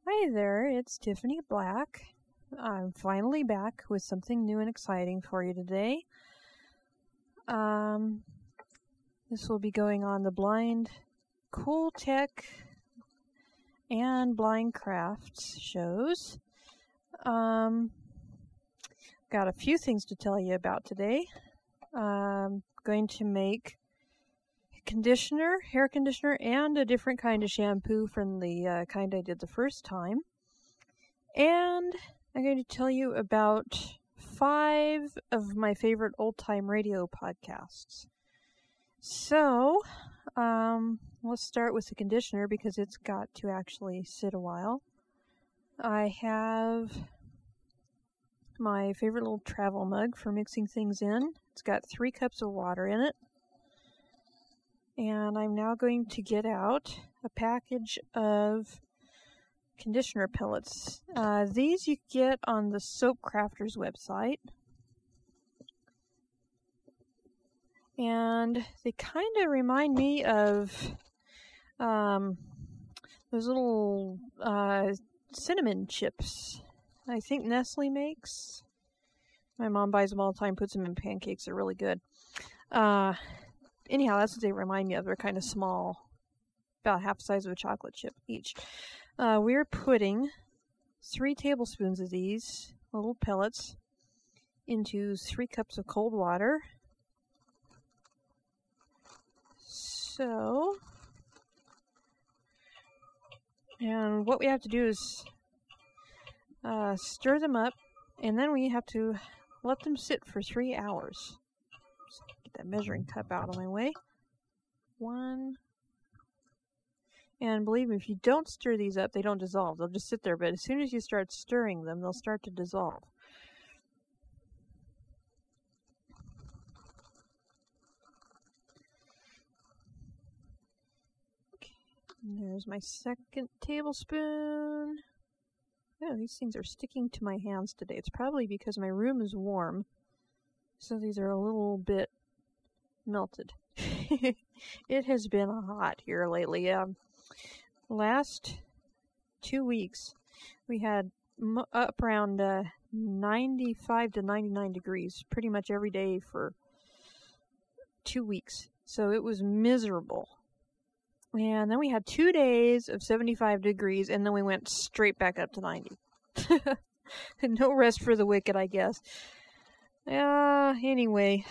Hi there, it's Tiffany Black. I'm finally back with something new and exciting for you today. This will be going on the Blind Cool Tech and Blind Crafts shows. Got a few things to tell you about today. Going to make hair conditioner, and a different kind of shampoo from the kind I did the first time. And I'm going to tell you about 5 of my favorite old-time radio podcasts. So, let's start with the conditioner because it's got to actually sit a while. I have my favorite little travel mug for mixing things in. It's got 3 cups of water in it. And I'm now going to get out a package of conditioner pellets. These you get on the Soap Crafters website. And they kind of remind me of those little cinnamon chips I think Nestle makes. My mom buys them all the time, puts them in pancakes. They're really good. Anyhow, that's what they remind me of. They're kind of small, about half the size of a chocolate chip each. We're putting 3 tablespoons of these little pellets into 3 cups of cold water. So, and what we have to do is stir them up, and then we have to let them sit for 3 hours. Get that measuring cup out of my way. 1. And believe me, if you don't stir these up, they don't dissolve. They'll just sit there, but as soon as you start stirring them, they'll start to dissolve. Okay. And there's my 2nd tablespoon. Oh, these things are sticking to my hands today. It's probably because my room is warm, so these are a little bit melted. It has been hot here lately. Last 2 weeks, we had up around 95 to 99 degrees pretty much every day for 2 weeks. So it was miserable. And then we had 2 days of 75 degrees, and then we went straight back up to 90. No rest for the wicked, I guess. Anyway.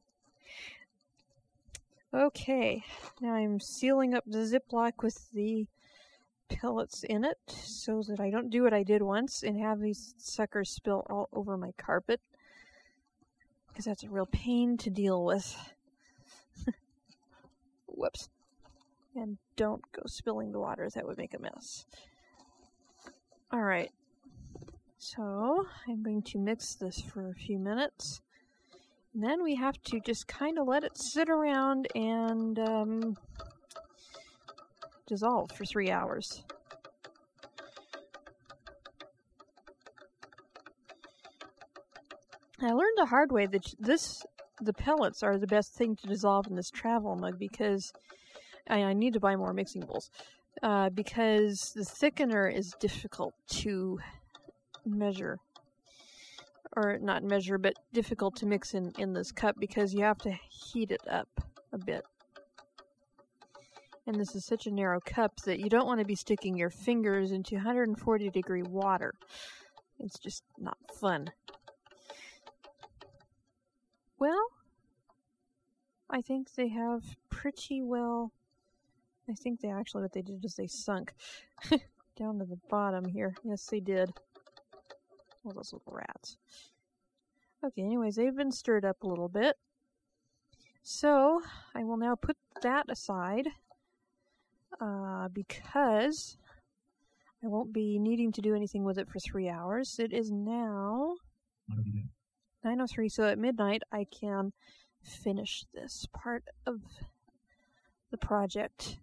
Okay, now I'm sealing up the Ziploc with the pellets in it so that I don't do what I did once and have these suckers spill all over my carpet, because that's a real pain to deal with. Whoops. And don't go spilling the water, that would make a mess. Alright, so I'm going to mix this for a few minutes. And then we have to just kind of let it sit around and dissolve for 3 hours. I learned the hard way that the pellets are the best thing to dissolve in this travel mug, because I need to buy more mixing bowls. Because the thickener is difficult to measure. Or not measure, but difficult to mix in this cup because you have to heat it up a bit. And this is such a narrow cup that you don't want to be sticking your fingers into 140 degree water. It's just not fun. Well, I think they have pretty well... I think they actually, what they did is they sunk down to the bottom here. Yes, they did. All those little rats. Okay, anyways, they've been stirred up a little bit. So, I will now put that aside because I won't be needing to do anything with it for 3 hours. It is now 9:03, so at midnight I can finish this part of the project.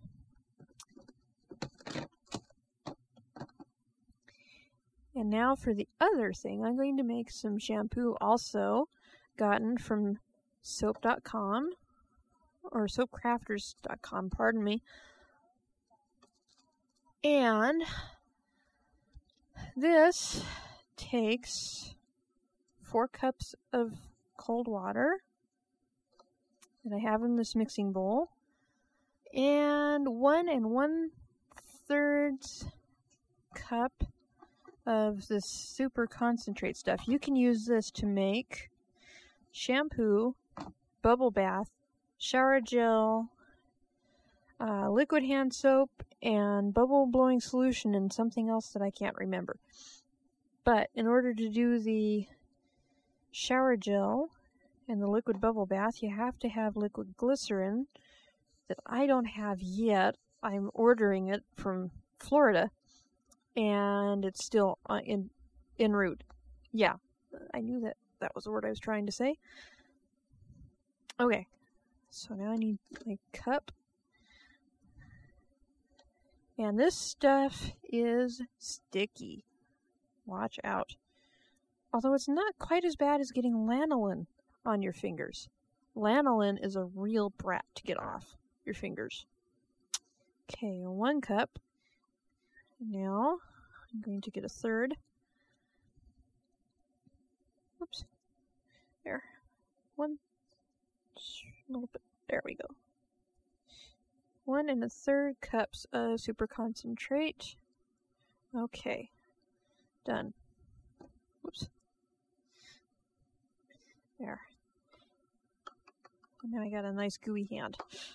And now for the other thing, I'm going to make some shampoo also gotten from soap.com, or soapcrafters.com, pardon me. And This takes 4 cups of cold water that I have in this mixing bowl, and 1 1/3 cup of this super concentrate stuff. You can use this to make shampoo, bubble bath, shower gel, liquid hand soap, and bubble blowing solution, and something else that I can't remember. But in order to do the shower gel and the liquid bubble bath, you have to have liquid glycerin that I don't have yet. I'm ordering it from Florida, and it's still en route. Yeah, I knew that was the word I was trying to say. Okay, so now I need a cup. And this stuff is sticky. Watch out. Although it's not quite as bad as getting lanolin on your fingers. Lanolin is a real brat to get off your fingers. Okay, 1 cup. Now, I'm going to get a third. Oops. There. 1. A little bit. There we go. 1 1/3 cups of super concentrate. Okay. Done. Whoops. There. And now I got a nice gooey hand.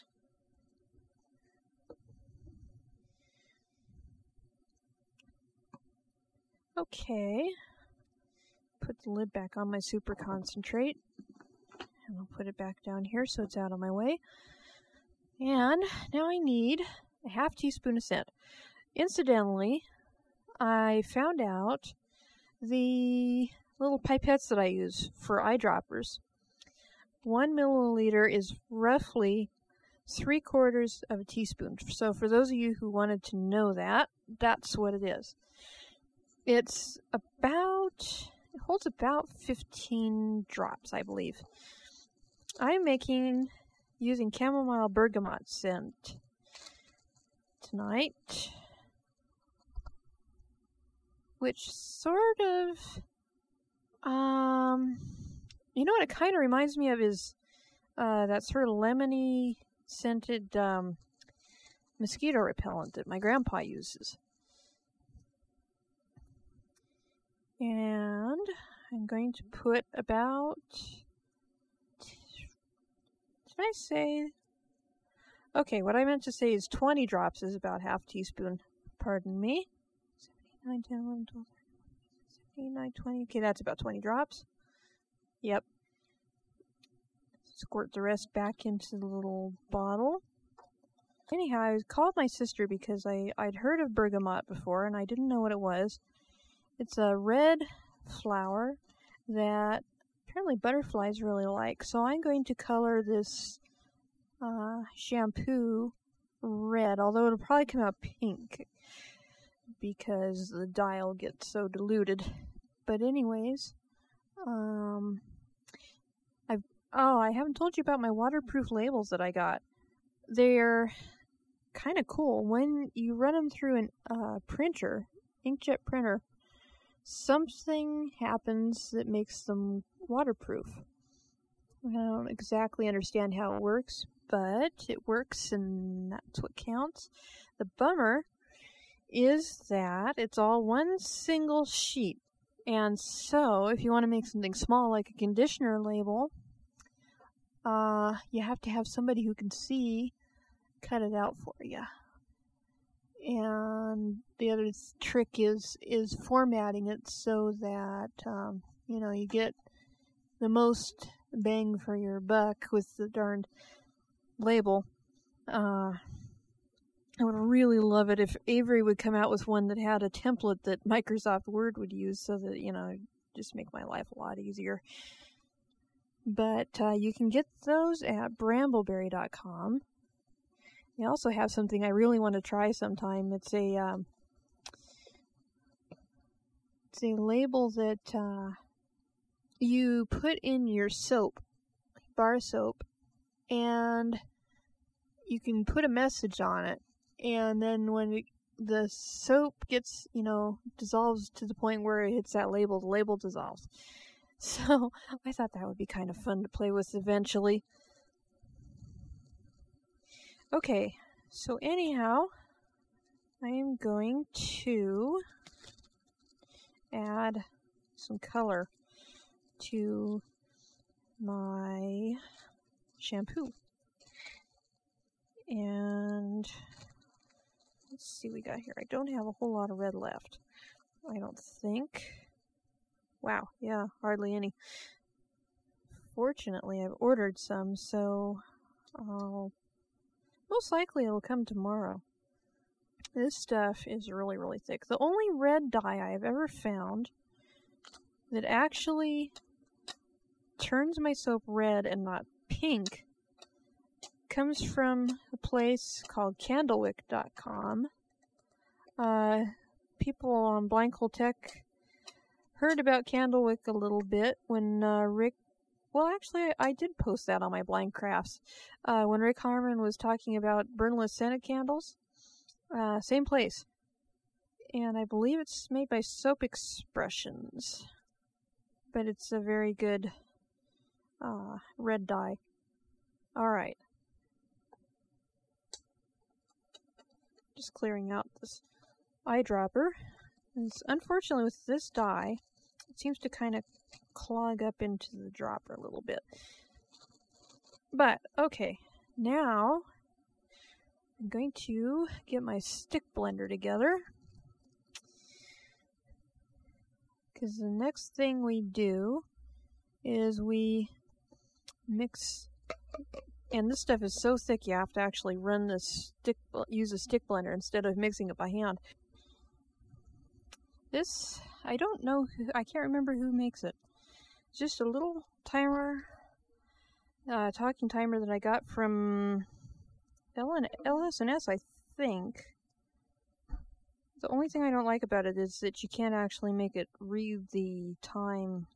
Okay. Put the lid back on my super concentrate. And I'll put it back down here so it's out of my way. And now I need a 1/2 teaspoon of scent. Incidentally, I found out the little pipettes that I use for eyedroppers. 1 milliliter is roughly 3/4 of a teaspoon. So for those of you who wanted to know that, that's what it is. It holds about 15 drops, I believe. I'm using chamomile bergamot scent tonight, which sort of, you know what it kind of reminds me of is that sort of lemony scented mosquito repellent that my grandpa uses. And I'm going to put about, did I say? Okay, what I meant to say is 20 drops is about 1/2 teaspoon. Pardon me. 7, 8, 9, 10, 11, 12, 13, 14, 15, 16, 17, 18, 19, 20. Okay, that's about 20 drops. Yep. Squirt the rest back into the little bottle. Anyhow, I called my sister because I'd heard of bergamot before and I didn't know what it was. It's a red flower that apparently butterflies really like. So I'm going to color this shampoo red, although it'll probably come out pink because the dye will get so diluted. But anyways, I haven't told you about my waterproof labels that I got. They're kind of cool. When you run them through an printer, inkjet printer, something happens that makes them waterproof. I don't exactly understand how it works, but it works and that's what counts. The bummer is that it's all one single sheet. And so, if you want to make something small like a conditioner label, you have to have somebody who can see cut it out for you. And the other trick is formatting it so that you get the most bang for your buck with the darned label. I would really love it if Avery would come out with one that had a template that Microsoft Word would use so that, just make my life a lot easier. But you can get those at brambleberry.com. They also have something I really want to try sometime. It's a label that you put in your soap, bar soap, and you can put a message on it. And then when the soap gets, dissolves to the point where it hits that label, the label dissolves. So I thought that would be kind of fun to play with eventually. Okay, so anyhow, I am going to add some color to my shampoo. And let's see what we got here. I don't have a whole lot of red left, I don't think. Wow, yeah, hardly any. Fortunately, I've ordered some, so most likely it'll come tomorrow. This stuff is really, really thick. The only red dye I've ever found that actually turns my soap red and not pink comes from a place called Candlewick.com. People on Blank Hole Tech heard about Candlewick a little bit when Rick... Well, actually, I did post that on my Blank Crafts. When Rick Harmon was talking about burnless scented candles. Same place. And I believe it's made by Soap Expressions. But it's a very good red dye. Alright. Just clearing out this eyedropper. Unfortunately, with this dye, it seems to kind of clog up into the dropper a little bit. But, okay. Now, I'm going to get my stick blender together. Because the next thing we do is we mix, and this stuff is so thick you have to actually use a stick blender instead of mixing it by hand. This, I don't know, I can't remember who makes it. It's just a little timer, talking timer that I got from LS&S, I think. The only thing I don't like about it is that you can't actually make it read the time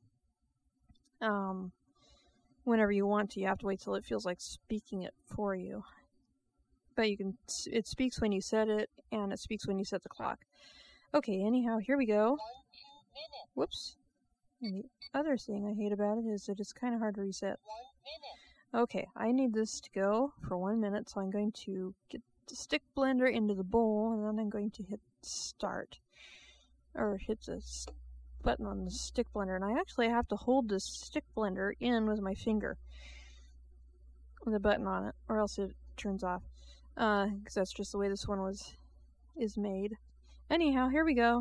whenever you want to. You have to wait till it feels like speaking it for you. But it speaks when you set it, and it speaks when you set the clock. Okay, anyhow, here we go. Whoops. And the other thing I hate about it is that it's kind of hard to reset. Okay, I need this to go for 1 minute, so I'm going to get the stick blender into the bowl, and then I'm going to hit start. Or hit the button on the stick blender. And I actually have to hold this stick blender in with my finger. With a button on it, or else it turns off. Because that's just the way this one is made. Anyhow, here we go.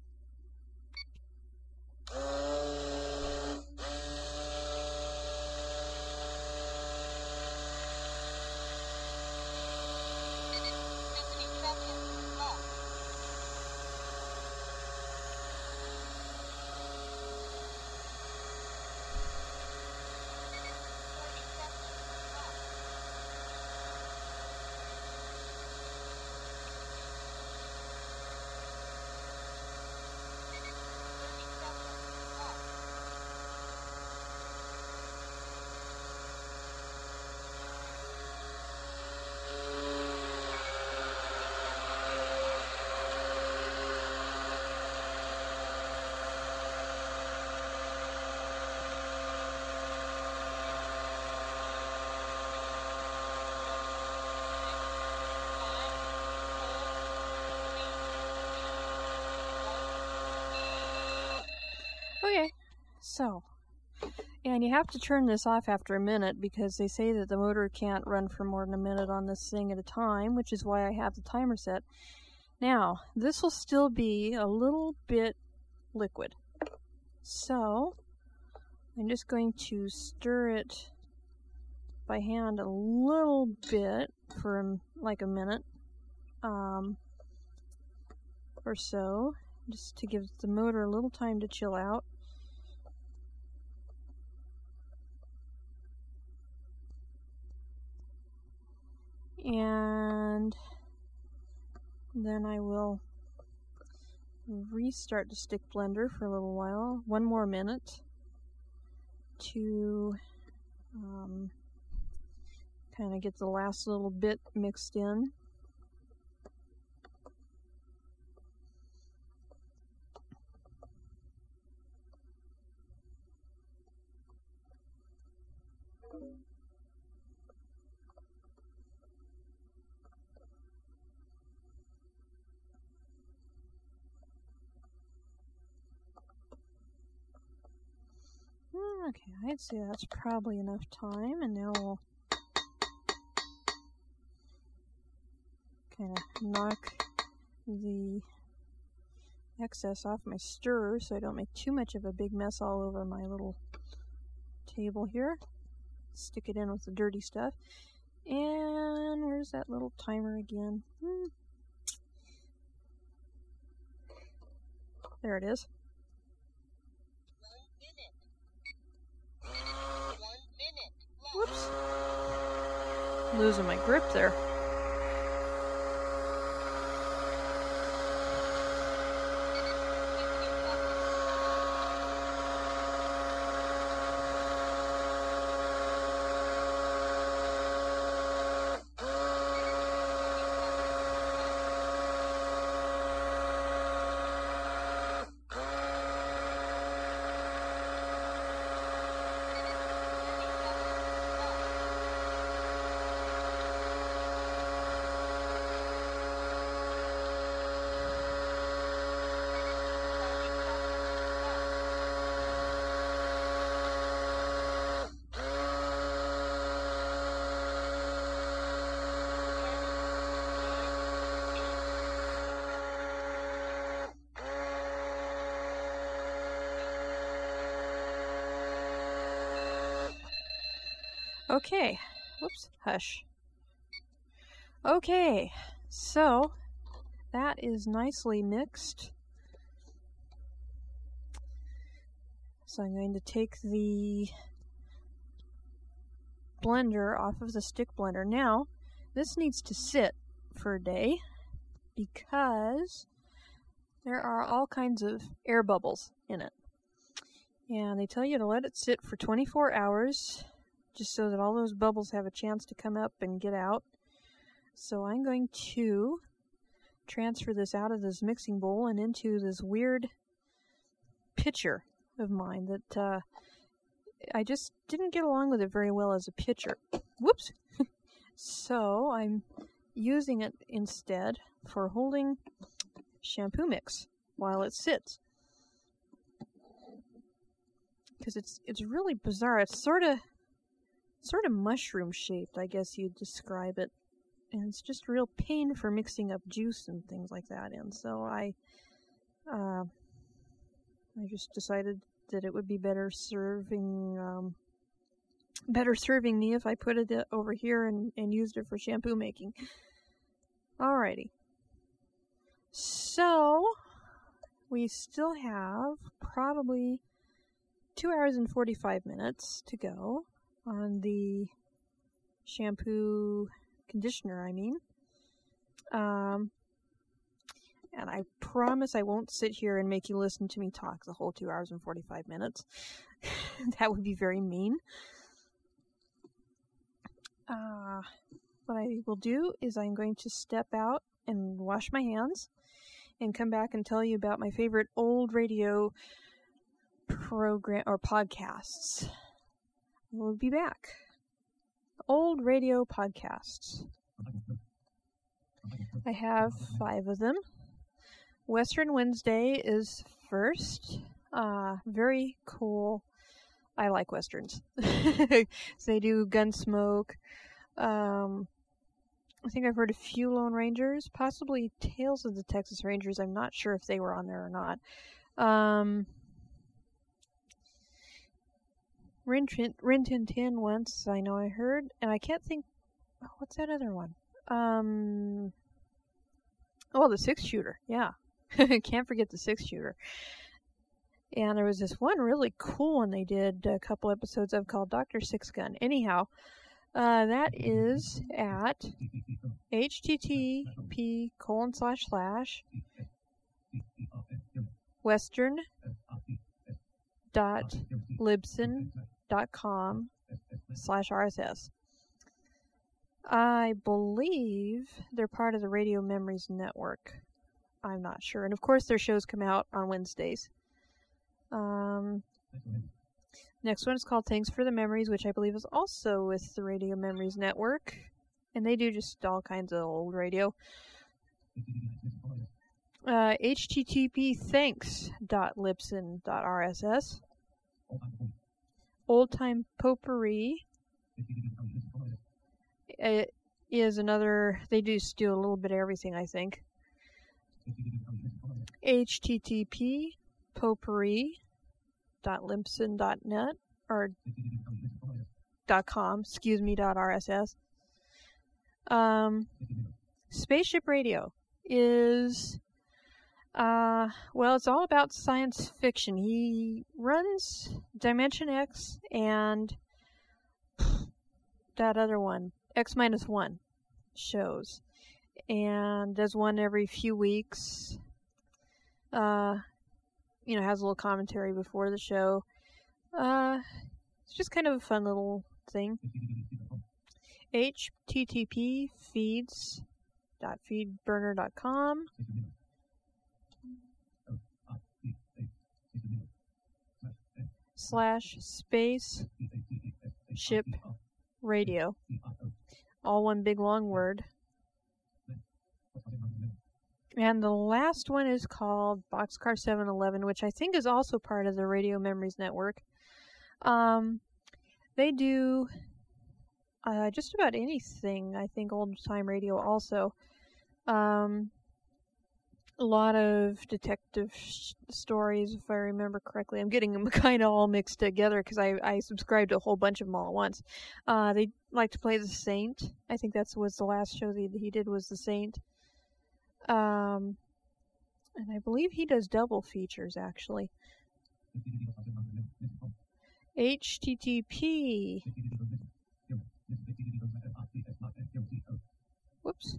Okay, so, and you have to turn this off after a minute because they say that the motor can't run for more than a minute on this thing at a time, which is why I have the timer set. Now, this will still be a little bit liquid. So, I'm just going to stir it by hand a little bit for like a minute or so, just to give the motor a little time to chill out. And then I will restart the stick blender for a little while, 1 more minute, to kind of get the last little bit mixed in. Okay, I'd say that's probably enough time, and now we'll kind of knock the excess off my stirrer so I don't make too much of a big mess all over my little table here. Stick it in with the dirty stuff. And where's that little timer again? There it is. 1 minute. 1 minute. Whoops. Losing my grip there. Okay. Whoops. Hush. Okay. So, that is nicely mixed. So I'm going to take the blender off of the stick blender. Now, this needs to sit for a day because there are all kinds of air bubbles in it. And they tell you to let it sit for 24 hours just so that all those bubbles have a chance to come up and get out. So I'm going to transfer this out of this mixing bowl and into this weird pitcher of mine that I just didn't get along with it very well as a pitcher. Whoops! So I'm using it instead for holding shampoo mix while it sits. Because it's really bizarre. It's sort of mushroom shaped, I guess you'd describe it. And it's just a real pain for mixing up juice and things like that in. So I just decided that it would be better serving me if I put it over here and used it for shampoo making. Alrighty. So we still have probably 2 hours and 45 minutes to go on the shampoo conditioner, I mean. And I promise I won't sit here and make you listen to me talk the whole 2 hours and 45 minutes. That would be very mean. What I will do is I'm going to step out and wash my hands and come back and tell you about my favorite old radio program or podcasts. We'll be back. Old radio podcasts. I have 5 of them. Western Wednesday is first. Very cool. I like westerns. So they do Gunsmoke. I think I've heard a few Lone Rangers, possibly Tales of the Texas Rangers. I'm not sure if they were on there or not. Rin Tin Tin once, I know I heard, and I can't think. Oh, what's that other one? Oh, the 6-shooter. Yeah, can't forget the 6-shooter. And there was this one really cool one they did a couple episodes of called Dr. Six Gun. Anyhow, that is at http://western.libsyn.com/RSS. I believe they're part of the Radio Memories Network. I'm not sure. And of course their shows come out on Wednesdays. Next one is called Thanks for the Memories, which I believe is also with the Radio Memories Network. And they do just all kinds of old radio. http://thanks.libsyn.rss. Old Time Potpourri. It is another, they just do a little bit of everything, I think. http potpourri.libsyn.net or .com, .rss. Spaceship Radio is, well, it's all about science fiction. He runs Dimension X and that other one, X-1 shows, and does one every few weeks. Has a little commentary before the show. It's just kind of a fun little thing. http feeds.feedburner.com /spaceship radio. All one big long word. And the last one is called Boxcar 711, which I think is also part of the Radio Memories Network. They do just about anything. I think old time radio also. A lot of detective stories, if I remember correctly. I'm getting them kind of all mixed together because I subscribed to a whole bunch of them all at once. They like to play The Saint. I think that was the last show that he did was The Saint. And I believe he does double features, actually. http. Whoops.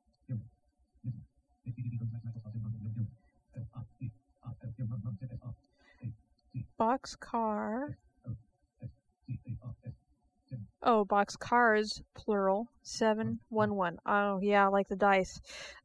Boxcar. Oh, boxcars, plural, 711. Oh, yeah, like the dice.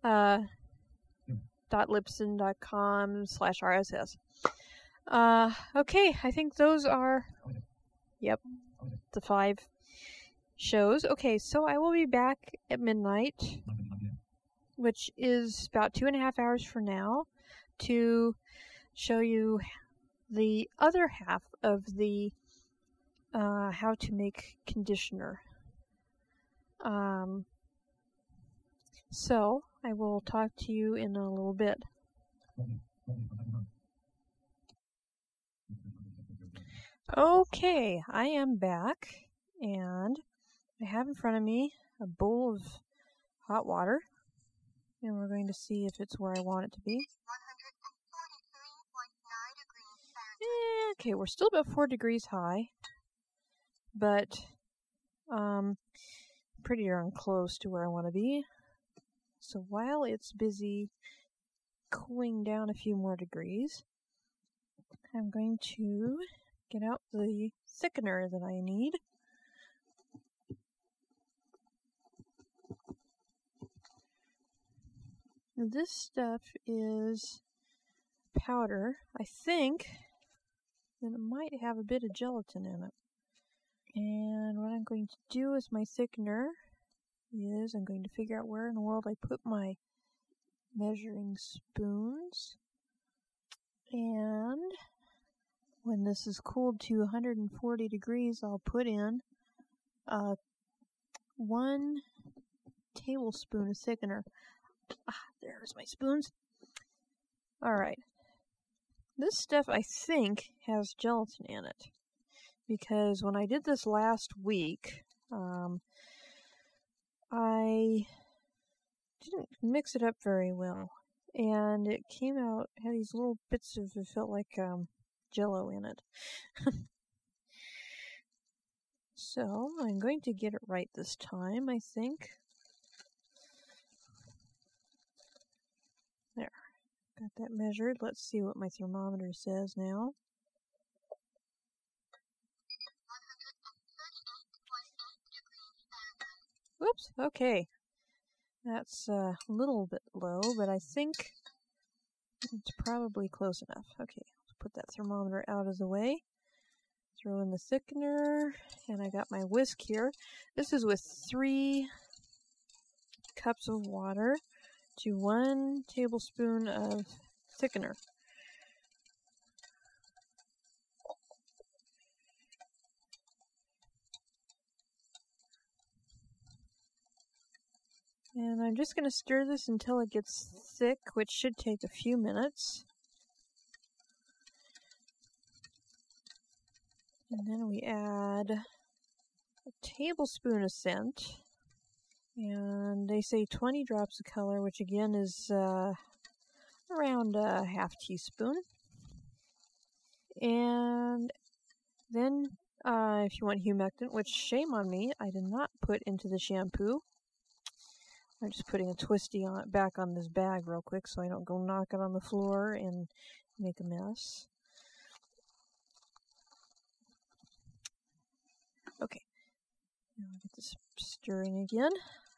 .libsyn.com/RSS. Okay, I think those are, yep, the 5 shows. Okay, so I will be back at midnight, which is about 2.5 hours from now, to show you the other half of the how to make conditioner. So I will talk to you in a little bit. Okay, I am back, and I have in front of me a bowl of hot water, and we're going to see if it's where I want it to be. Okay, we're still about 4 degrees high, but pretty darn close to where I want to be. So while it's busy cooling down a few more degrees, I'm going to get out the thickener that I need. This stuff is powder. I think that it might have a bit of gelatin in it. And what I'm going to do with my thickener is I'm going to figure out where in the world I put my measuring spoons. And when this is cooled to 140 degrees, I'll put in 1 tablespoon of thickener. There's my spoons. Alright. This stuff, I think, has gelatin in it. Because when I did this last week, I didn't mix it up very well. And it came out, had these little bits of, it felt like Jell-O in it. So, I'm going to get it right this time, I think. There. Got that measured. Let's see what my thermometer says now. Whoops, okay. That's a little bit low, but I think it's probably close enough. Okay, let's put that thermometer out of the way. Throw in the thickener, and I got my whisk here. This is with 3 cups of water to 1 tablespoon of thickener. And I'm just going to stir this until it gets thick, which should take a few minutes. And then we add a tablespoon of scent. And they say 20 drops of color, which again is around a half teaspoon. And then if you want humectant, which shame on me, I did not put into the shampoo. I'm just putting a twisty back on this bag real quick so I don't go knock it on the floor and make a mess. Okay, now I'll get this stirring again.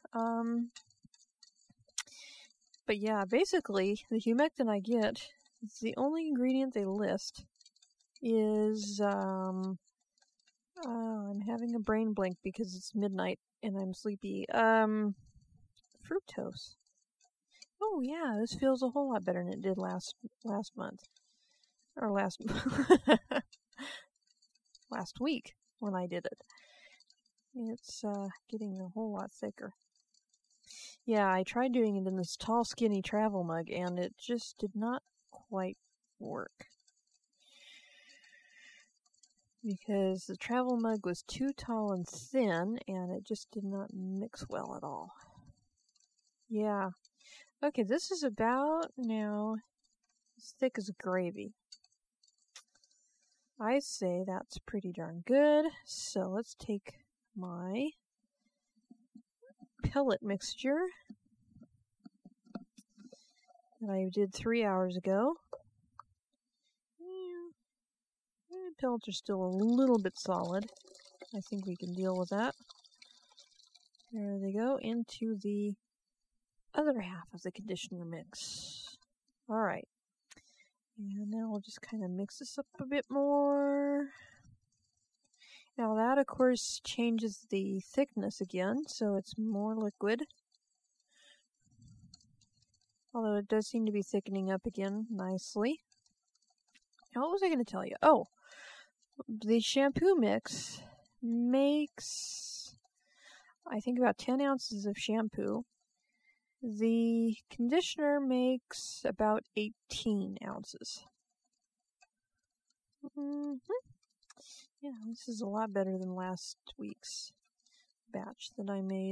But yeah, basically, the humectant I get, the only ingredient they list is, I'm having a brain blank because it's midnight and I'm sleepy. Fructose. Oh yeah, this feels a whole lot better than it did last month. Or last week when I did it. It's getting a whole lot thicker. Yeah, I tried doing it in this tall, skinny travel mug, and it just did not quite work. Because the travel mug was too tall and thin, and it just did not mix well at all. Yeah. Okay, this is about now as thick as gravy. I say that's pretty darn good. So let's take my pellet mixture that I did 3 hours ago. The pellets are still a little bit solid. I think we can deal with that. There they go, into the other half of the conditioner mix. Alright. And now we'll just kind of mix this up a bit more. Now that, of course, changes the thickness again, so it's more liquid. Although it does seem to be thickening up again nicely. Now, what was I going to tell you? Oh, the shampoo mix makes, I think, about 10 ounces of shampoo. The conditioner makes about 18 ounces. Yeah, this is a lot better than last week's batch that I made.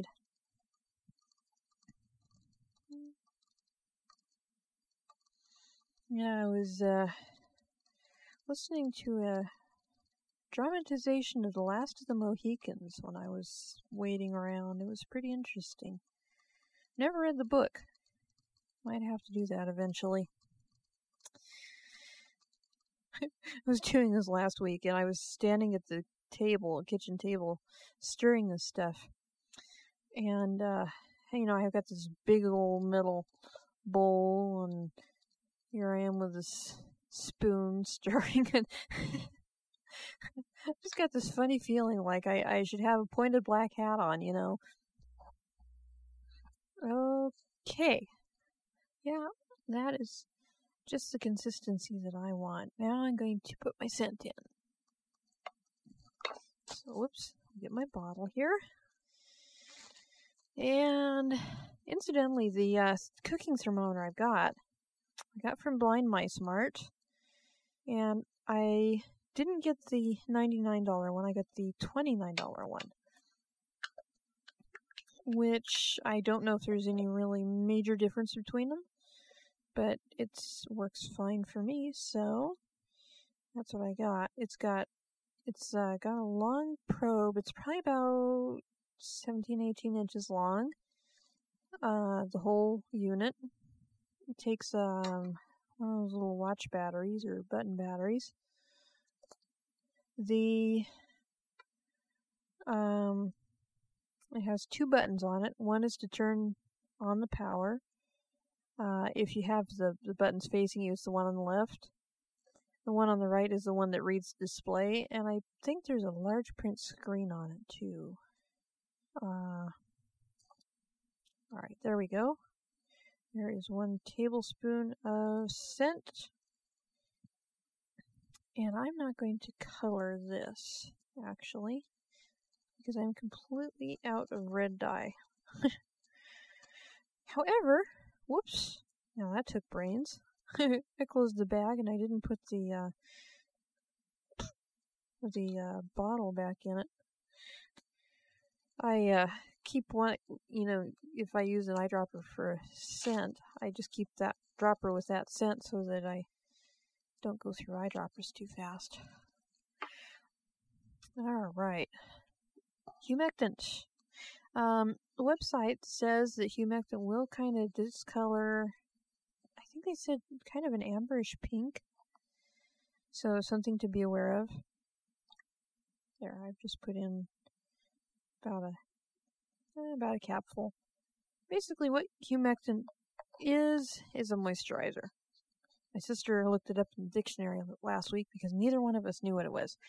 Yeah, I was listening to a dramatization of The Last of the Mohicans when I was waiting around. It was pretty interesting. Never read the book. Might have to do that eventually. I was doing this last week, and I was standing at the kitchen table, stirring this stuff. And, I've got this big old metal bowl, and here I am with this spoon stirring it. I've just got this funny feeling like I should have a pointed black hat on, Okay. Yeah, that is just the consistency that I want. Now I'm going to put my scent in. So, whoops, get my bottle here. And incidentally, the cooking thermometer I got from Blind Mice Mart. And I didn't get the $99 one, I got the $29 one. Which I don't know if there's any really major difference between them, but it works fine for me, so that's what I got. It's got a long probe. It's probably about 17-18 inches long. The whole unit. It takes one of those little watch batteries or button batteries. It has 2 buttons on it. One is to turn on the power. If you have the buttons facing you, it's the one on the left. The one on the right is the one that reads the display, and I think there's a large print screen on it too. Alright, there we go. There is 1 tablespoon of scent. And I'm not going to color this, actually, because I'm completely out of red dye. However, whoops, now that took brains. I closed the bag and I didn't put the bottle back in it. I keep one, if I use an eyedropper for a scent, I just keep that dropper with that scent so that I don't go through eyedroppers too fast. All right. Humectant. The website says that humectant will kind of discolor, I think they said kind of an amberish pink. So something to be aware of. There, I've just put in about a capful. Basically what humectant is a moisturizer. My sister looked it up in the dictionary last week because neither one of us knew what it was.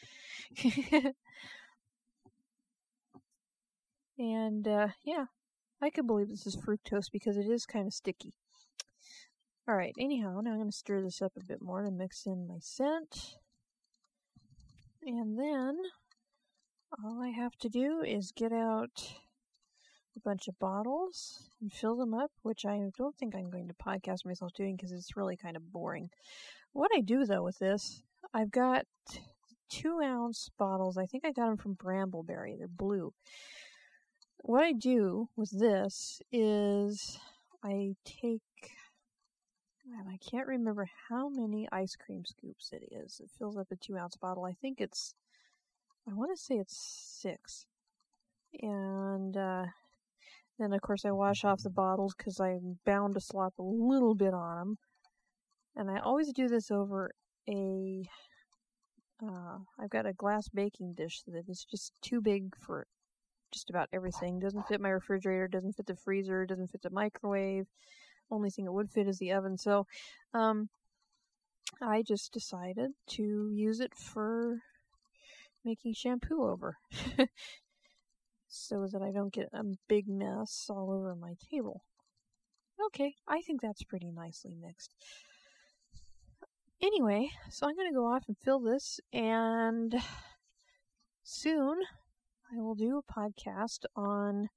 And, yeah, I could believe this is fructose because it is kind of sticky. Alright, anyhow, now I'm going to stir this up a bit more to mix in my scent. And then, all I have to do is get out a bunch of bottles and fill them up, which I don't think I'm going to podcast myself doing because it's really kind of boring. What I do, though, with this, I've got 2-ounce bottles. I think I got them from Brambleberry. They're blue. What I do with this is I take, and I can't remember how many ice cream scoops it is. It fills up a 2-ounce bottle. I want to say it's 6. And then, of course, I wash off the bottles because I'm bound to slop a little bit on them. And I always do this over I've got a glass baking dish that is just too big for just about everything. Doesn't fit my refrigerator, doesn't fit the freezer, doesn't fit the microwave. Only thing it would fit is the oven. So, I just decided to use it for making shampoo over. So that I don't get a big mess all over my table. Okay, I think that's pretty nicely mixed. Anyway, so I'm going to go off and fill this, and soon I will do a podcast on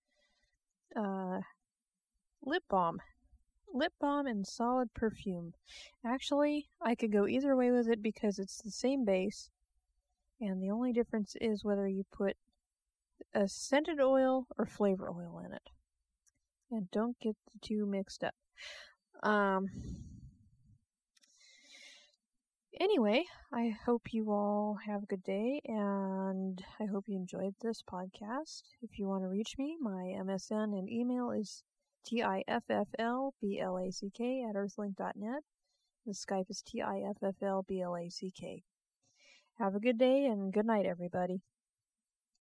lip balm. Lip balm and solid perfume. Actually, I could go either way with it because it's the same base, and the only difference is whether you put a scented oil or flavor oil in it. And don't get the two mixed up. Anyway, I hope you all have a good day, and I hope you enjoyed this podcast. If you want to reach me, my MSN and email is tifflblack@earthlink.net. The Skype is tifflblack. Have a good day, and good night, everybody.